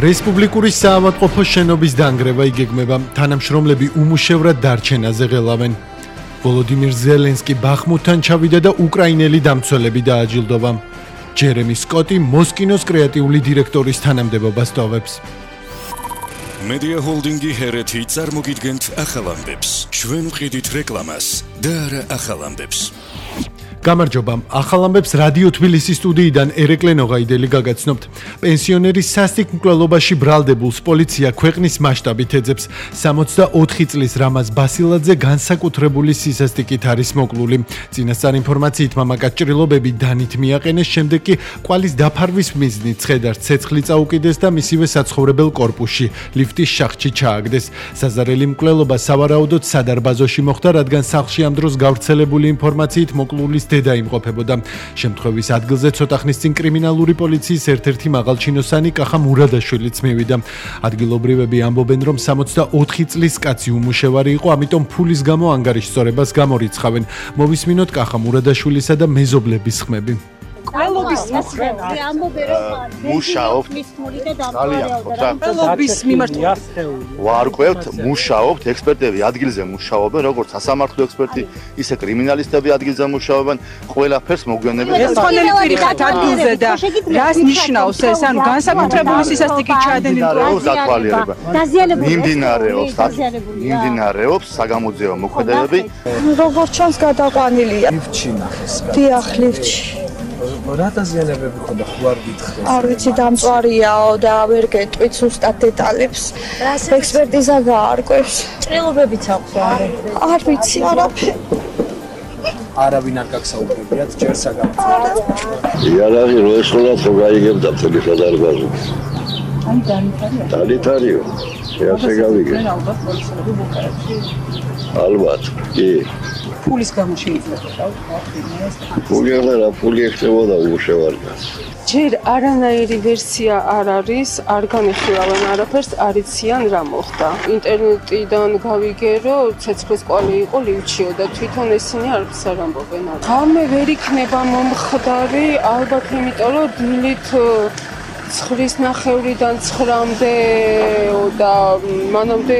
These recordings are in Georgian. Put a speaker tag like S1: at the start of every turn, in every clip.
S1: რესპუბლიკური საავადმყოფოს შენობის დანგრევა იგეგმება, თანამშრომლები უმუშევრად დარჩენაზე ღელავენ. ვოლოდიმირ ზელენსკი ბახმუთთან ჩავიდა და უკრაინელი დამცველები დააჯილდოვა. ჯერემი სკოტი მოსკინოს კრეატიული დირექტორის თანამდებობას ტოვებს.
S2: Media Holdingi Hereti წარმოგიდგენთ ახალ ამბებს. ჩვენ ვყიდით რეკლამას და არა ახალ ამბებს.
S1: გამარჯობა, ახალ ამბებს რადიო თბილისის სტუდიიდან ერეკლე ნოღაიდელი გაგაცნობთ. პენსიონერის სასტიკ მკვლელობაში ბრალდებულს პოლიცია ქვეყნის მასშტაბით ეძებს. 64 წლის რამაზ ბასილაძე განსაკუთრებული სისასტიკით არის მოკლული. წინასწარ ინფორმაციით მამაკაც ჭრილობები დანით მიაყენეს, შემდეგ კი კვალის დაფარვის მიზნით ცხედარს ცეცხლი წაუკიდეს და მისივე საცხოვრებელ კორპუსში ლიფტის შახტში ჩააგდეს. საზარელი მკვლელობა სავარაუდოდ სადარბაზოში მოხდა, რადგან სახლში ამ დროს გავრცელებული ინფორმაციით მოკლულის დედა იმყოფებოდა. შემთხვევის ადგილზე ცოტა ხნის წინ კრიმინალური პოლიციის ერთ-ერთი მაღალჩინოსანი კახა მურადაშვილიც მივიდა. ადგილობრივები ამბობენ, რომ 64 წლის კაცი უმუშევარი იყო, ამიტომ ფულის გამო ანგარიშსწორებას გამორიცხავენ. მოვისმინოთ კახა მურადაშვილისა და მეზობლების ხმები.
S3: ყველობის
S4: მუშაობთ
S3: ყველობის მიმართ
S4: ვარკვევთ, მუშაობთ, ექსპერტები ადგილზე მუშაობენ, როგორც სასამართლო ექსპერტი, ისე კრიმინალისტები ადგილზე მუშაობენ, ყველაფერს მოგვიანებით.
S3: ეს ხონელი პირიქით ადგილზე და რას ნიშნავს ეს, ანუ განსაკუთრებული სისასტიკით ჩაადენილი
S4: დათვალიერება. მიმდინარეობს საგამოძიებო მოქმედებები.
S3: როგორც ჩანს გადაყვანილია
S5: ლიფტში ნახეს.
S3: დიახ, ლიფტში.
S5: რა დაზიანებები ხონდა, ხო არ გითხრეს?
S3: არ ვიცი, დამწვარიაო და ვერ გეტყვით ზუსტად დეტალებს. ექსპერტიზა გაარკვევს. ჭრილობებიც აქვს არის. არ ვიცი, არაფერი.
S5: არავინ არ გაგსაუბრებიათ ჯერ საგამოძიებო.
S6: იარაღი რო ესხონათ რომ გაიგებდა მთელი სადარბაზო. დანითარიო. ესე გავიგე. ალბათ, კი.
S3: ფულის გამო შეიძლება
S6: ფული ეხება უმუშევარია.
S7: ჯერ არანაირი ვერსია არ არის, არ განიხილავენ არაფერს, არიციან რა მოხდა. ინტერნეტიდან გავიგე, რომ ცეცხლის კვალი იყო ლიფტშიო და თვითონ ესენი არაფერს არ ამბობენ. ღამე ვერ იქნება მომხდარი, ალბათ იმიტომ, რომ დილით 9:30-დან 9-მდე და მანამდე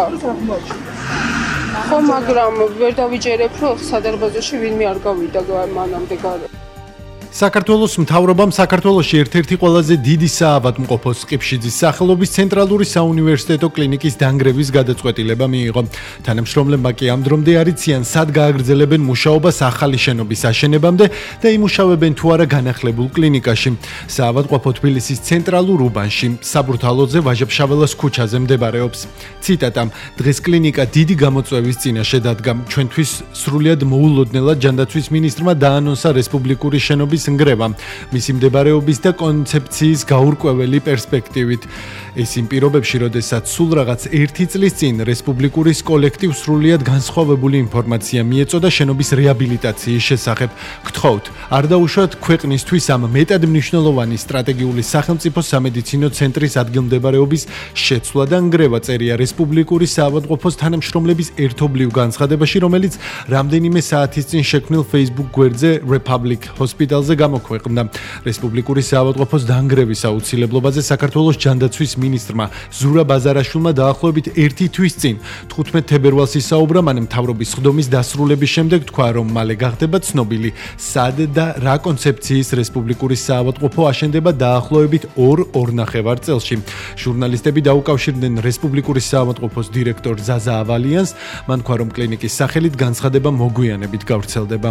S7: ხო, მაგრამ ვერ დავიჯერებ, რომ სადარბაზოში ვინმე არ გავიდა მანამდე გარე.
S1: საქართველოს მთავრობამ საქართველოში ერთ-ერთი ყველაზე დიდი საავადმყოფოს ყიფშიძის სახელობის ცენტრალური საუნივერსიტეტო კლინიკის დანგრევის გადაწყვეტილება მიიღო. თანამშრომლებმა კი ამ დრომდე არიციან, სად გააგრძელებენ მუშაობას ახალი შენობის აშენებამდე და იმუშავებენ თუ არა განახლებულ კლინიკაში. საავადმყოფო თბილისის ცენტრალურ უბანში, საბურთალოზე, ვაჟა-ფშაველას ქუჩაზე მდებარეობს. ციტატა: დღეს კლინიკა დიდი გამოწვევის წინაშე დადგა. ჩვენთვის სრულიად მოულოდნელად ჯანდაცვის მინისტრმა დაანონსა რესპუბლიკური შენობის ნგრევა მისი მდებარეობის და კონცეფციის გაურკვეველი პერსპექტივით. ეს იმ პირობებში, როდესაც სულ რაღაც 1 წლის წინ რესპუბლიკურის კოლექტივს სრულიად განსხვავებული ინფორმაცია მიეწოდა შენობის რეაბილიტაციის შესახებ. გთხოვთ, არ დაუშვათ ქვეყნისთვის ამ მეტად მნიშვნელოვანი სტრატეგიული სახელმწიფო სამედიცინო ცენტრის ადგილმდებარეობის შეცვლა და ნგრევა, წერია რესპუბლიკური საავადმყოფოს თანამშრომლების ერთობლივ განცხადებაში, რომელიც რამდენიმე საათის წინ შექმნილ Facebook გვერდზე Republic Hospital-ზე გამოქვეყნდა. რესპუბლიკური საავადმყოფოს დანგრევის აუცილებლობაზე საქართველოს ჯანდაცვის მინისტრმა ზურაბ აზარაშვილმა დაახლოებით 1 თვის წინ 15 თებერვალს ისაუბრა, მან მთავრობის სხდომის დასრულების შემდეგ თქვა, რომ მალე გახდება ცნობილი, სად და რა კონცეფციის რესპუბლიკური საავადმყოფო აშენდება დაახლოებით 2-2.5 წელში. ჟურნალისტები დაუკავშირდნენ რესპუბლიკური საავადმყოფოს დირექტორ ზაზა ავალიანს, მან თქვა, რომ კლინიკის სახელით განცხადება მოგვიანებით გავრცელდება.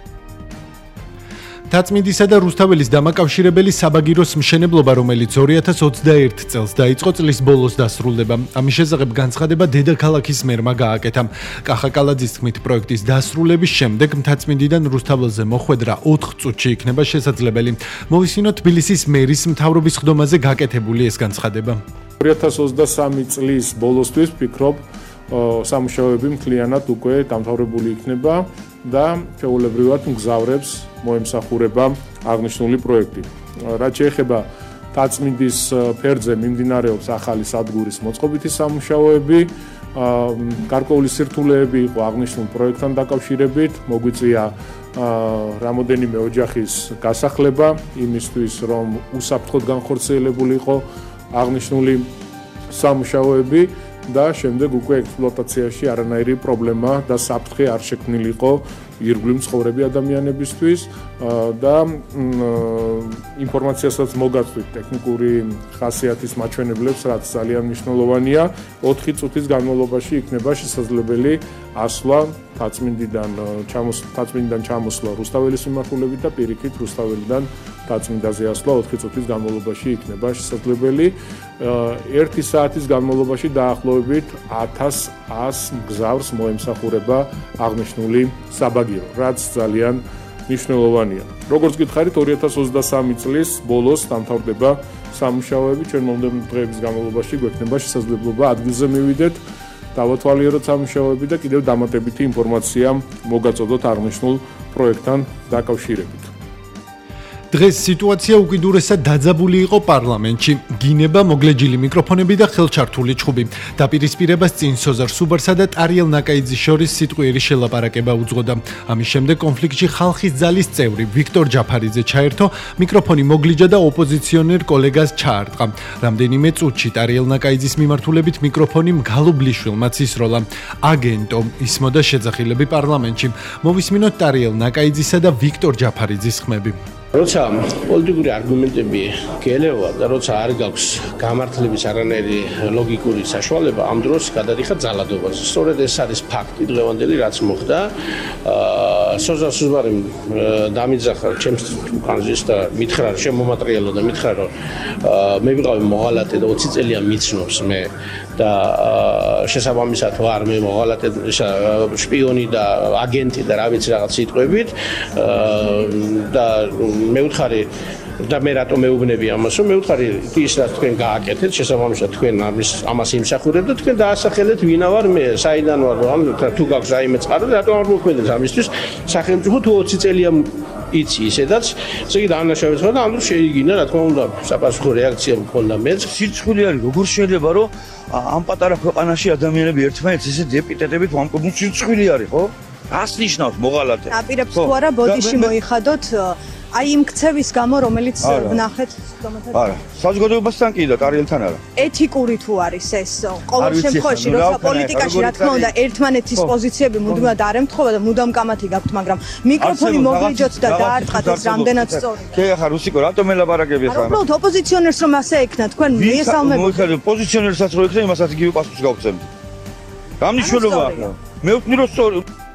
S1: თაწმინდისა და რუსთაველის დამაკავშირებელი საბაგიროს მშენებლობა, რომელიც 2021 წელს დაიწყო, წლის ბოლოს დასრულდება. ამის შესახებ განცხადება დედაქალაქის მერმა გააკეთა. კახა კალაძის თქმით, პროექტის დასრულების შემდეგ მთაწმინდიდან რუსთაველზე მოხვედრა 4 წუთში იქნება შესაძლებელი. მოვისმინოთ თბილისის მერის მთავრობის ხდომაზე გაკეთებული ეს განცხადება.
S8: 2023 წლის ბოლოსთვის ვფიქრობ, სამუშაოები მთლიანად უკვე დამთავრებული იქნება და ჩვეულებრივად მგზავრებს მოემსახურება აღნიშნული პროექტი. რაც შეეხება თაწმინდის ფერდზე მიმდინარეობს ახალი სადგურის მოწყობითი სამუშაოები, გარკვეული სირთულეები იყო აღნიშნულ პროექტთან დაკავშირებით, მოგვიწია რამოდენიმე ოჯახის გასახლება იმისთვის, რომ უსაფრთხოდ განხორციელებულიყო აღნიშნული სამუშაოები და შემდეგ უკვე ექსპლუატაციაში არანაირი პრობლემა და საფრთხე არ შექმნილიყო ირგვლივ მცხოვრები ადამიანებისთვის და ინფორმაციასაც მოგაწვით ტექნიკური ხასიათის მაჩვენებლებს, რაც ძალიან მნიშვნელოვანია. 4 წუთის განმავლობაში იქნება შესაძლებელი ასვლა თაწმინდიდან ჩამოსვლა რუსთაველის მიმართულებით და პირიქით რუსთაველიდან თაწმინდაზე ასვლა 4 წუთის განმავლობაში იქნება შესაძლებელი. 1 საათის განმავლობაში დაახლოებით 1100 მგზავრს მოემსახურება აღნიშნული საბაგირო, რაც ძალიან მნიშვნელოვანია. როგორც გითხარით, 2023 წლის ბოლოს დამთავრდება სამუშაოები, ჩვენ მომდევნო დღეების განმავლობაში გვექნება შესაძლებლობა ადგილზე მივიდეთ, დავათვალიეროთ სამუშაოები და კიდევ დამატებითი ინფორმაცია მოგაწოდოთ აღნიშნულ პროექტთან დაკავშირებით.
S1: დღეს სიტუაცია უკიდურესად დაძაბული იყო პარლამენტში. გინება, მოგლეჯილი მიკროფონები და ხელჩართული ჩხუბი. დაპირისპირებას წინ სოზარ სუბარსა და ტარიელ ნაკაიძის შორის სიტყვიერი შელაპარაკება უძღოდა. ამის შემდეგ კონფლიქტში ხალხის ძალის წევრი ვიქტორ ჯაფარიძე ჩაერთო, მიკროფონი მოგლიჯა და ოპოზიციონერ კოლეგას ჩაარტყა. რამდენიმე წუთში ტარიელ ნაკაიძის მიმართულებით მიკროფონი მგალობლიშვილმა ცისროლა. აგენტო ისმოდა შეძახილები პარლამენტში. მოვისმინოთ ტარიელ ნაკაიძისა და ვიქტორ ჯაფარიძის ხმები.
S9: როცა პოლიტიკური არგუმენტები გელევა და როცა არ გაქვს გამართლების არანაირი ლოგიკური საშუალება, ამ დროს გადადიხარ ძალადობაზე. სწორედ ეს არის ფაქტი დღევანდელი, რაც მოხდა. სოზარ სუბარიმ დამიძახა ჩემს უკანზეს და მითხრა, შემომატრიალო და მითხრა, რომ მე ვიყავი მოღალატე და 20 წელია მიცნობს მე და შესაბამისად ვარ მე მოღალატე, შპიონი და აგენტი და რა ვიცი რაღაც სიტყვებით და მე ვთხარი და მე რატომ მეუბნები ამას, რომ მე ვთხარი ის რაც თქვენ გააკეთეთ, შესაბამისად თქვენ ამას იმსახურებთ და თქვენ დაასახელეთ ვინა ვარ მე, საიდან ვარ, ან თუ გაქვს რაიმე წყარო, რატომ არ მოქმედებს ამისთვის სახელმწიფო თუ 20 წელია იცი ისედაც, ესე იგი დაანაშაულებს და ამ დროს შეიგინა, რა თქმა უნდა, საპასუხო რეაქცია მქონდა მეც.
S10: სირცხული არის, როგორ შეიძლება რომ ამ პატარა ქვეყანაში ადამიანები ერთმანეთს ესე ეპიტეტებით ვამკობენ, სირცხული არის, ხო? ას ნიშნავს მოღალატე?
S11: აპირებს თუ არა ბოდიში მოიხადოთ აი იმ ქცევის გამო, რომელიც ვნახეთ რომელთაც.
S10: არა, საზოგადოებასთან კი და ტარიელთან არა.
S11: ეთიკური თუ არის ეს ყოველ შემთხვევაში, როცა პოლიტიკაში რა თქმა უნდა ერთმანეთის პოზიციები მუდმივად არ ემთხვევა და მუდამ კამათი გაქვთ, მაგრამ მიკროფონი მოგლიჯოთ და დაარტყათ ეს რამდენად სწორი.
S10: კი ახლა რუსიკო, რატომ ელაპარაკები ახლა?
S11: უბრალოდ ოპოზიციონერს რომ ასე ექნა, თქვენ მიესალმებთ.
S10: მოიხადე ოპოზიციონერსაც რო ექნა, იმასაც იგივე პასუხს გავცემთ. რა მნიშვნელობა ახლა? მე ვთქვი რომ სწორი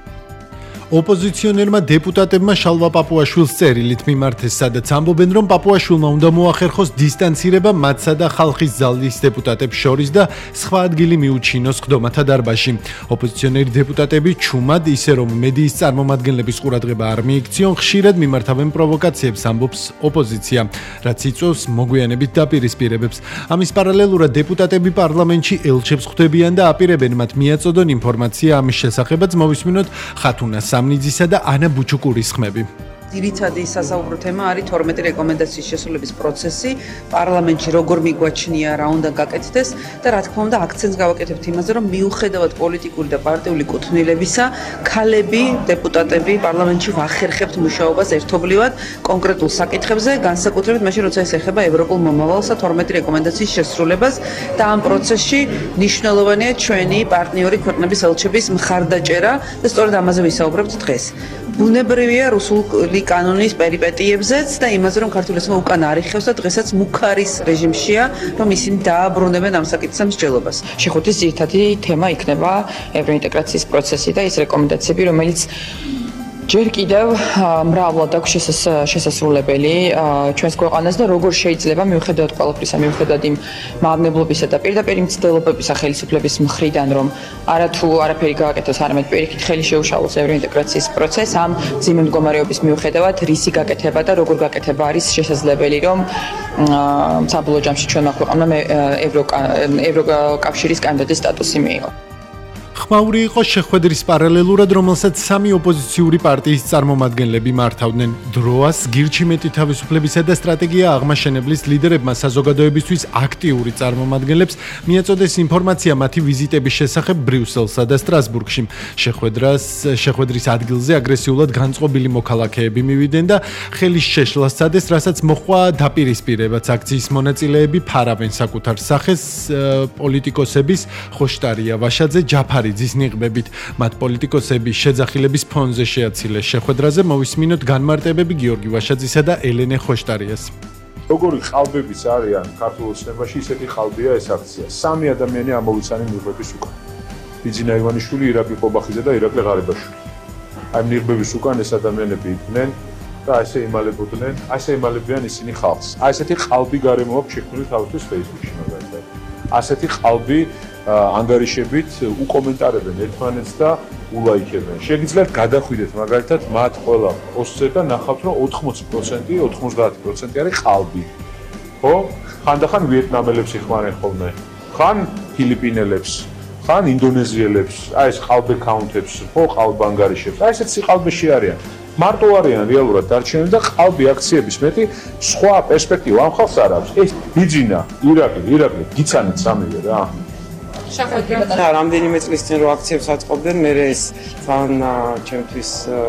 S1: ოპოზიციონერმა დეპუტატებმა შალვა პაპუაშვილს წერილით მიმართეს, სადაც ამბობენ, რომ პაპუაშვილმა უნდა მოახერხოს დისტანცირება მათსა და ხალხის ძალის დეპუტატებს შორის და სხვა ადგილი მიუჩინოს ხდომათა დარბაზში. ოპოზიციონერი დეპუტატები ჩუმად, ისე რომ მედიის წარმომადგენლების ყურადღება არ მიიქციონ, ხშირად მიმართავენ პროვოკაციებს, ამბობს ოპოზიცია, რაც იწვევს მოგვიანებით დაპირისპირებებს. ამის პარალელურად დეპუტატები პარლამენტში ელჩებს ხვდებიან და აპირებენ მათ მიაწოდონ ინფორმაცია ამის შესახებაც. მოვისმინოთ ხათუნა სამნიძისა და ანა ბუჩუკურის ხმები.
S12: ძირითადი სასაუბრო თემა არის 12 რეკომენდაციის შესრულების პროცესი, პარლამენტში როგორ მიგვაჩნია, რა უნდა გაკეთდეს და რა თქმა უნდა აქცენტს გავაკეთებთ იმაზე, რომ მიუხედავად პოლიტიკური და პარტიული კუთვნილებისა, ქალები, დეპუტატები პარლამენტში ვახერხებთ მუშაობას ერთობლივად კონკრეტულ საკითხებზე, განსაკუთრებით მაშინ, როცა ეს ეხება ევროპულ მომავალსა 12 რეკომენდაციის შესრულებას და ამ პროცესში მნიშვნელოვანია ჩვენი პარტნიორი ქვეყნების ელჩების მხარდაჭერა და სწორედ ამაზე ვისაუბრებთ დღეს. ბუნებრივია რუსული კანონის პერიპეტიებზეც და იმაზე, რომ ქართული ოცნება უკან არ იხევს და დღესაც მუქარის რეჟიმშია, რომ ისინი დააბრუნებენ ამ საკითხის მსჯელობას.
S13: შეხუთის ძირითადი თემა იქნება ევროინტეგრაციის პროცესი და ის რეკომენდაციები, რომელიც ჯერ კიდევ მრავლად აქვს შესასრულებელი ჩვენს ქვეყანას და როგორ შეიძლება მიუხედავად ყველაფრისა, მიუხედავად იმ მავნებლობისა და პირდაპირ მცდელობებისა ხელისუფლების მხრიდან, რომ არათუ არაფერი გააკეთოს, არამედ პირიქით ხელი შეუშალოს ევროინტეგრაციის პროცესს, ამ მძიმე მდგომარეობის მიუხედავად რისი გაკეთება და როგორ გაკეთება არის შესაძლებელი, რომ საბოლოო ჯამში ჩვენმა ქვეყანამ ევროკავშირის კანდიდატის სტატუსი მიიღო.
S1: ხმაური იყო შეხვედრის პარალელურად, რომელსაც სამი ოპოზიციური პარტიის წარმომადგენლები მართავდნენ. დროას გირჩიმეტი თავისუფლებისა და სტრატეგია აღმაშენებლის ლიდერებმა საზოგადოებისთვის აქტიური წარმომადგენლებს მიაწოდეს ინფორმაცია მათი ვიზიტების შესახებ ბრიუსელსა და სტრასბურგში. შეხვედრის ადგილზე აგრესიულად განწყობილი მოქალაქეები მივიდნენ და ხელის შეშლას სცადეს, რასაც მოჰყვა დაპირისპირებაც. აქციის მონაწილეები ფარავენ საკუთარ სახეს პოლიტიკოსების ხოშტარია ვაშაძე ჯაფარიძის ნიღბებით. მათ პოლიტიკოსების შეძახილების ფონზე შეაცილეს. შეხვედრაზე მოვისმინოთ განმარტებები გიორგი ვაშაძისა და ელენე ხოშტარიას.
S8: როგორი ყალბებიც არიან ქართულ ოცნებაში, ისეთი ყალბია ეს აქცია. სამი ადამიანი ამოვიცანენ ნიღბების უკან. ბიძინა ივანიშვილი, ირაკლი ყობახიძე და ირაკლი ღარიბაშვილი. აი ნიღბების უკან ეს ადამიანები იყვნენ და ასე იმალებოდნენ, ასე იმალებიან ისინი ხალხს. აი ესეთი ყალბი გარემო აქვს შექმნილი თავისთვის Facebook-ში მაგალითად. ასეთი ყალბი ანგარიშებით უკომენტარებენ ერთმანეთს და ულაიქებენ. შეგიძლიათ გადახვიდეთ მაგალითად მათ ყველა პოსტზე და ნახავთ რომ 80%, 90% არის ყალბი. ხო? ხანდახან ვიეტნამელებს იხმარენ ხოლმე. ხან ფილიპინელებს, ხან ინდონეზიელებს, აი ეს ყალბ აკაუნტებს, ხო, ყალბ ანგარიშებს. აი ესეც ყალბში არიან. მარტო არიან რეალურად დარჩენილი და ყალბი აქციების მეტი სხვა პერსპექტივა ამ ხალხს არ აქვს. ეს ბიძინა, ირაკლი, გიცანით სამივე რა.
S14: და რამდენიმე წლის წინ რო აქციებს აწყობდნენ, მე ეს თან ჩემთვის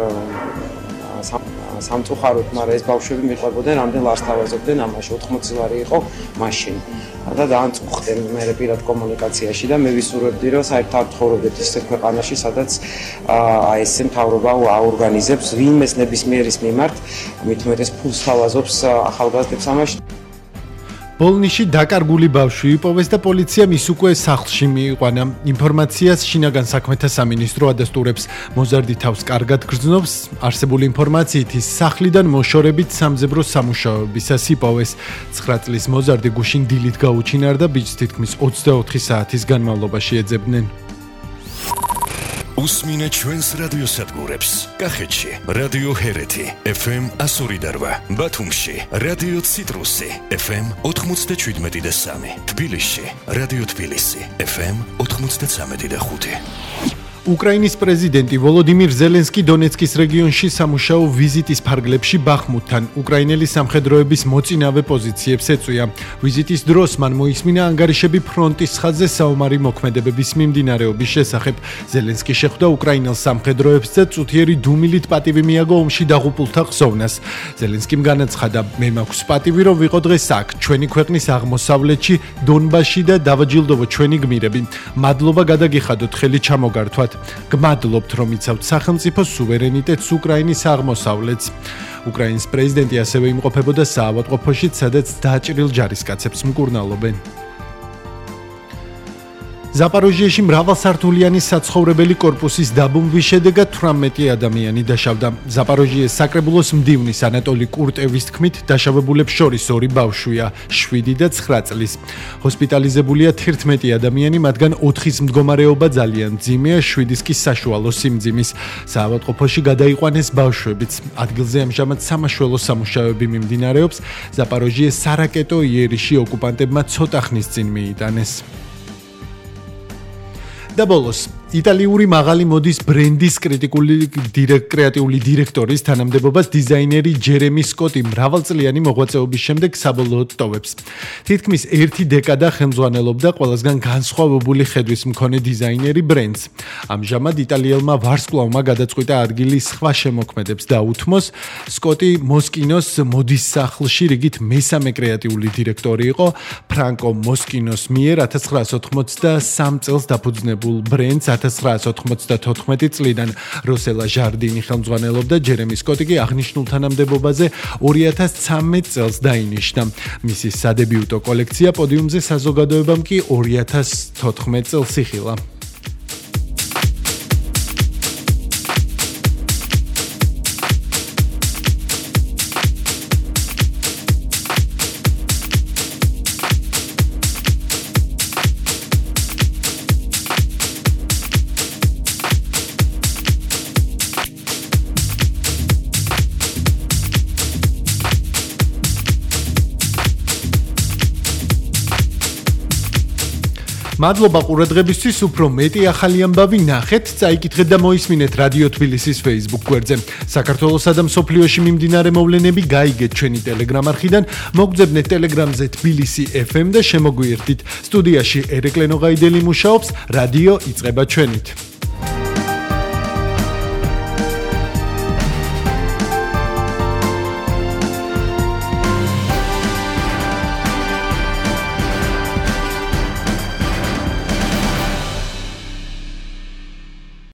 S14: სამწუხაროდ, მაგრამ ეს ბავშვები მიყვებოდნენ, რამდენ ლარს თავაზობდნენ ამაში 80 ლარი იყო მაშინ. და დაანწუხდე მე პირად კომუნიკაციაში და მე ვისურვებდი რომ საერთოდ ცხოვრობდეთ ისეთ ქვეყანაში, სადაც აი ეს მთავრობა აორგანიზებს ვინმეს ნებისმიერის მიმართ, მით უმეტეს ფულს თავაზობს ახალგაზრდებს ამაში.
S1: პოლნიში დაკარგული ბავშვი იპოვეს და პოლიციამ ის უკვე სახლში მიიყვანა. ინფორმაციას შინაგან საქმეთა სამინისტრო ადასტურებს. მოზარდი თავს კარგად გრძნობს. არსებული ინფორმაციით ის სახლიდან მოშორებით სამძებრო სამუშაოებისას იპოვეს. 9 წლის მოზარდი გუშინ დილით გაუჩინარდა, ბიჭს თითქმის 24 საათის განმავლობაში ეძებდნენ.
S2: უსმინეთ ჩვენს რადიოსადგურებს. კახეთში რადიო ჰერეთი FM 102.8, ბათუმში რადიო ციტრუსი FM 97.3, თბილისში რადიო თბილისი FM 93.5.
S1: უკრაინის პრეზიდენტი ვოლოდიმირ ზელენსკი დონეცკის რეგიონში სამუშაო ვიზიტის ფარგლებში ბახმუთთან უკრაინელი სამხედროების მოწინავე პოზიციებს ეწვია. ვიზიტის დროს მან მოისმინა ანგარიშები ფრონტის ხაზზე საომარი მოქმედებების მიმდინარეობის შესახებ. ზელენსკი შეხვდა უკრაინელ სამხედროებს და წუთიერი დუმილით პატივი მიაგო ომში დაღუპულთა ხსოვნას. ზელენსკიმ განაცხადა: "მე მაქვს პატივი, რომ ვიყო დღეს აქ, ჩვენი ქვეყნის აღმოსავლეთში, დონბასში და დავაჯილდოვო ჩვენი გმირები. მადლობა გადაგიხადოთ ხელი ჩამოგართვათ. გმადლობთ, რომ იცავთ სახელმწიფოს სუვერენიტეტს უკრაინის აღმოსავლეთს." უკრაინის პრეზიდენტი ასევე იმყოფებოდა საავადმყოფოში, სადაც დაჭრილ ჯარისკაცებს მკურნალობენ. ზაპოროჟიეში მრავალსართულიანი საცხოვრებელი კორპუსის დაბომბვის შედეგად 18 ადამიანი დაშავდა. ზაპოროჟიეს საკრებულოს მდივნის ანატოლი კურტევის თქმით, დაშავებულებს შორის 2 ბავშვია, 7 და 9 წლის. ჰოსპიტალიზებულია 11 ადამიანი, მათგან 4-ის მდგომარეობა ძალიან მძიმეა, 7-ის კი საშუალო სიმძიმის. საავადმყოფოში გადაიყვანეს ბავშვებიც. ადგილზე ამჟამად სამაშველო სამუშაოები მიმდინარეობს. ზაპოროჟიეს სარაკეტო იერიში ოკუპანტებმა ცოტა ხნის წინ მიიტანეს. და ბოლოს იტალიური მაღალი მოდის ბრენდის კრეატიული დირექტორის თანამდებობას დიზაინერი ჯერემი სკოტი მრავალწლიანი მოღვაწეობის შემდეგ საბოლოოდ ტოვებს. თითქმის 1 დეკადა ხელმძღვანელობდა ყველასგან განსხვავებული ხედვის მქონე დიზაინერი ბრენდს. ამჟამად იტალიელმა ვარსკვლავმა გადაწყვიტა ადგილი სხვა შემოქმედებს დაუთმოს. სკოტი მოსკინოს მოდის სახლში რიგით მესამე კრეატიული დირექტორი იყო. ფრანკო მოსკინოს მიერ 1983 წელს დაფუძნებულ ბრენდს 1994 წლიდან როსელა ჟარდინი ხელმძღვანელობდა, ჯერემი სკოტი კი აღნიშნულ თანამდებობაზე 2013 წელს დაინიშნა. მისი სადებიუტო კოლექცია პოდიუმზე საზოგადოებამ კი 2014 წელს იხილა. მადლობა ყურადღებისთვის, უფრო მეტი ახალი ამბავი ნახეთ, წაიკითხეთ და მოისმინეთ რადიო თბილისის Facebook გვერდზე. საქართველოსა და მსოფლიოში მიმდინარე მოვლენები გაიგეთ ჩვენი Telegram არხიდან, მოგძებნეთ Telegram-ზე თბილისი FM და შემოგვიერთდით. სტუდიაში ერეკლე ნოღაიდელი მუშაობს, რადიო იწყება ჩვენით.